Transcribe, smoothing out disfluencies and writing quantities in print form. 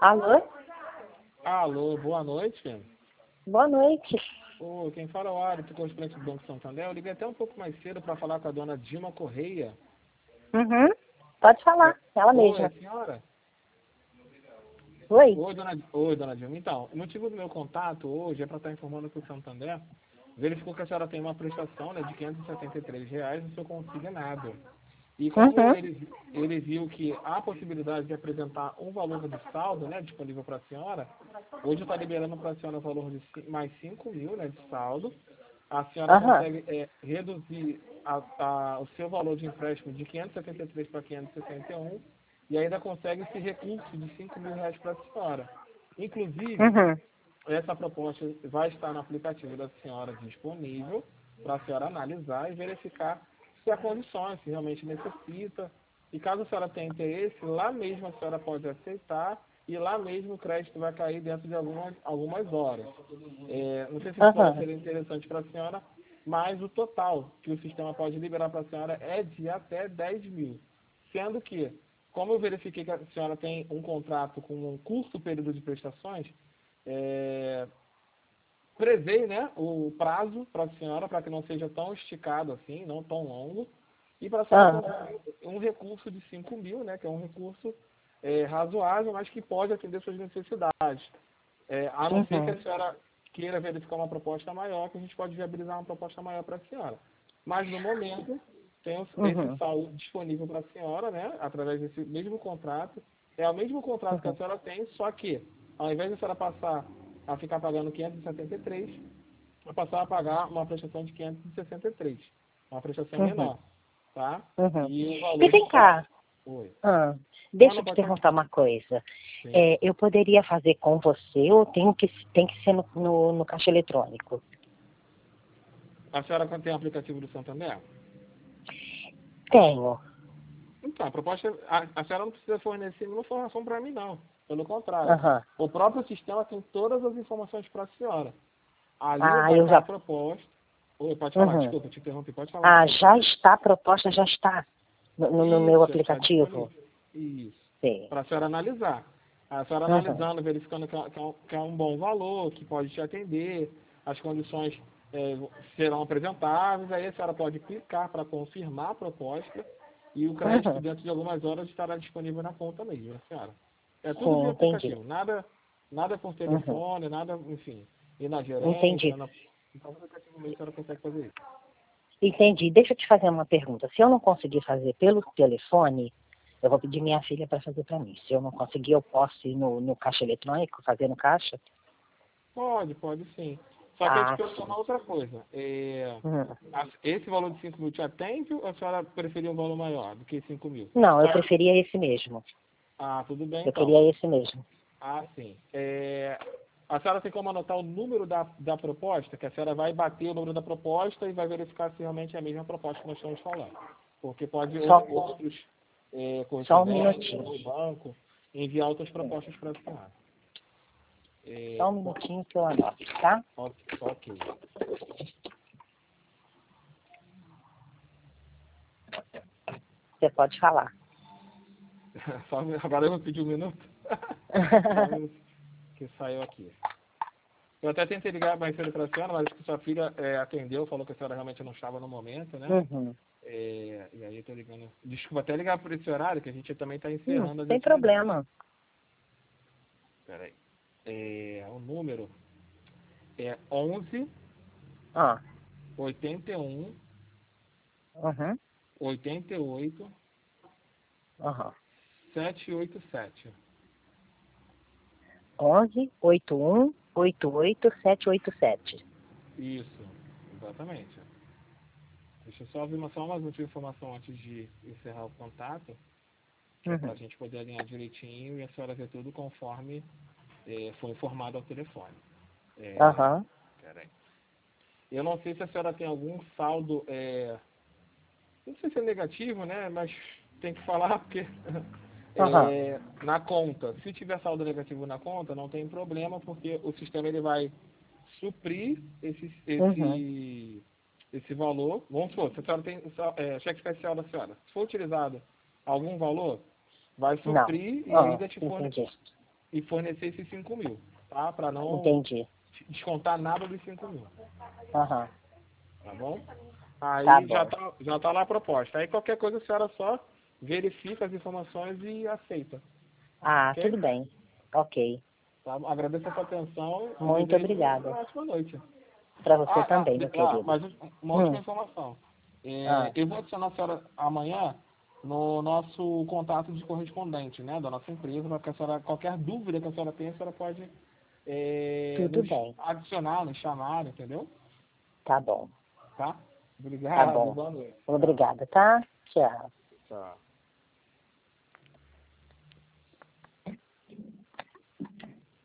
Alô? Alô, boa noite. Boa noite. Quem fala é o Árito, correspondente do Banco Santander. Eu liguei até um pouco mais cedo para falar com a dona Dilma Correia. Uhum. Pode falar, ela Oi, mesma. a senhora? Oi? Oi, dona Dilma. Então, o motivo do meu contato hoje é para estar informando que o Santander verificou que a senhora tem uma prestação, né, de R$ 573 no seu consignado. E como Uhum. ele viu que há possibilidade de apresentar um valor de saldo, né, disponível para a senhora, hoje está liberando para a senhora o valor de mais 5 mil, né, de saldo. A senhora Aham. consegue reduzir o seu valor de empréstimo de 573 para 561 e ainda consegue esse recurso de R$ 5.000 para a senhora. Inclusive, Uhum. essa proposta vai estar no aplicativo da senhora disponível para a senhora analisar e verificar se há condições, se realmente necessita. E caso a senhora tenha interesse, lá mesmo a senhora pode aceitar e lá mesmo o crédito vai cair dentro de algumas horas. Não sei se isso pode Aham. ser interessante para a senhora, mas o total que o sistema pode liberar para a senhora é de até 10 mil. Sendo que, como eu verifiquei que a senhora tem um contrato com um curto período de prestações, prevê, né, o prazo para a senhora, para que não seja tão esticado assim, não tão longo, e para a senhora Ah. conseguir um recurso de 5 mil, né, que é um recurso razoável, mas que pode atender suas necessidades. A não ser que Uhum. a senhora queira verificar uma proposta maior, que a gente pode viabilizar uma proposta maior para a senhora. Mas, no momento, tem esse Uhum. saldo disponível para a senhora, né, através desse mesmo contrato. É o mesmo contrato que a Uhum. senhora tem, só que, ao invés de a senhora passar a ficar pagando 573, vai passar a pagar uma prestação de 563. Uma prestação Uhum. menor, tá? Uhum. E o E valor vem de saldo. cá. Oi. Ah. Não, Deixa eu não te pode falar. perguntar uma coisa. Sim. Eu poderia fazer com você ou tem que ser no caixa eletrônico? A senhora tem o aplicativo do Santander? Tenho. Então, a proposta, a senhora não precisa fornecer nenhuma informação para mim, não. Pelo contrário. Aham. O próprio sistema tem todas as informações para a senhora. Ali Ah, vai eu estar a já. proposta. Oi, pode falar, Uhum. desculpa, te interrompi, pode falar, Ah, desculpa. já está, a proposta já está no meu Isso, já está aplicativo. disponível. Isso. Sim. Para a senhora analisar. A senhora Uhum. analisando, verificando que é um bom valor, que pode te atender, as condições serão apresentáveis, aí a senhora pode clicar para confirmar a proposta e o crédito Uhum. dentro de algumas horas estará disponível na conta mesmo, né, senhora? É tudo Sim, via entendi. aplicativo, nada por Uhum. telefone, nada, enfim, ir na Entendi. gerência, então o aplicativo mesmo a senhora consegue fazer isso. Entendi. Deixa eu te fazer uma pergunta. Se eu não conseguir fazer pelo telefone, eu vou pedir minha filha para fazer para mim. Se eu não conseguir, eu posso ir no caixa eletrônico, fazer no caixa? Pode sim. Só que eu te Ah, pergunto sim. uma outra coisa. Uhum. Esse valor de 5 mil te atende ou a senhora preferia um valor maior do que 5 mil? Não, eu Só que, preferia esse mesmo. tudo bem Eu então. queria esse mesmo. Sim. A senhora tem como anotar o número da proposta, que a senhora vai bater o número da proposta e vai verificar se realmente é a mesma proposta que nós estamos falando. Porque pode Só, outros só um correspondentes minutinho. ou banco enviar outras propostas para a senhora. Só um minutinho que eu anoto, tá? Ok. Você pode falar. Agora eu vou pedir um minuto. Só um minuto que saiu aqui. Eu até tentei ligar mais cedo para a senhora, mas que sua filha atendeu, falou que a senhora realmente não estava no momento, né? Uhum. E aí eu tô ligando. Desculpa até ligar por esse horário, que a gente também está encerrando as Sem atividades. problema. Peraí. O número é 11 Ah, 81 uhum. 88 Uhum. 787. 11-81-88-787. Isso, exatamente. Deixa eu só ouvir só mais uma informação antes de encerrar o contato, que é para a Uhum. gente poder alinhar direitinho e a senhora ver tudo conforme foi informado ao telefone. Aham. Peraí. Eu não sei se a senhora tem algum saldo, não sei se é negativo, né? Mas tem que falar porque Aham. na conta. Se tiver saldo negativo na conta, não tem problema, porque o sistema ele vai suprir Uhum. esse valor. Vamos supor, se a senhora tem cheque especial da senhora, se for utilizado algum valor, vai Não. suprir e Ah, ainda te fornecer. entendi. e fornecer esses 5 mil, tá? Para não Entendi. descontar nada dos 5 mil, Aham. tá bom? Tá Aí bom. já tá lá a proposta. Aí qualquer coisa a senhora só verifica as informações e aceita, Ah, ok? tudo bem. Ok. Tá? Agradeço a sua atenção e Muito desejo obrigada. uma ótima noite. Para você também, meu querido. Mas uma última Hum. informação. Ah, Eu vou adicionar a senhora amanhã no nosso contato de correspondente, né, da nossa empresa, para que a senhora, qualquer dúvida que a senhora tenha, a senhora pode tudo nos bem. adicionar, nos chamar, entendeu? Tá bom. Tá? Tá Obrigado, bom. boa noite. Tchau. Obrigada, tá? Tchau. Tchau.